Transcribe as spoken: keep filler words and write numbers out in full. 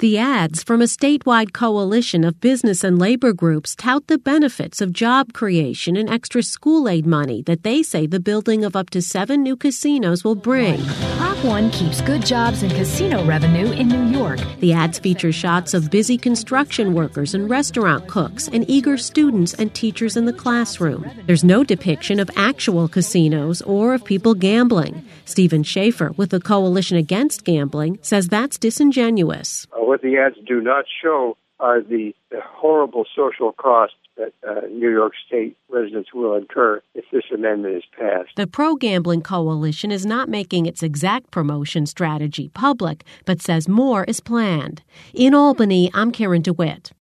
The ads from a statewide coalition of business and labor groups tout the benefits of job creation and extra school aid money that they say the building of up to seven new casinos will bring. Prop one keeps good jobs and casino revenue in New York. The ads feature shots of busy construction workers and restaurant cooks and eager students and teachers in the classroom. There's no depiction of actual casinos or of people gambling. Stephen Schaefer, with the Coalition Against Gambling, says that's disingenuous. What the ads do not show are the, the horrible social costs that uh, New York State residents will incur if this amendment is passed. The pro-gambling coalition is not making its exact promotion strategy public, but says more is planned. In Albany, I'm Karen DeWitt.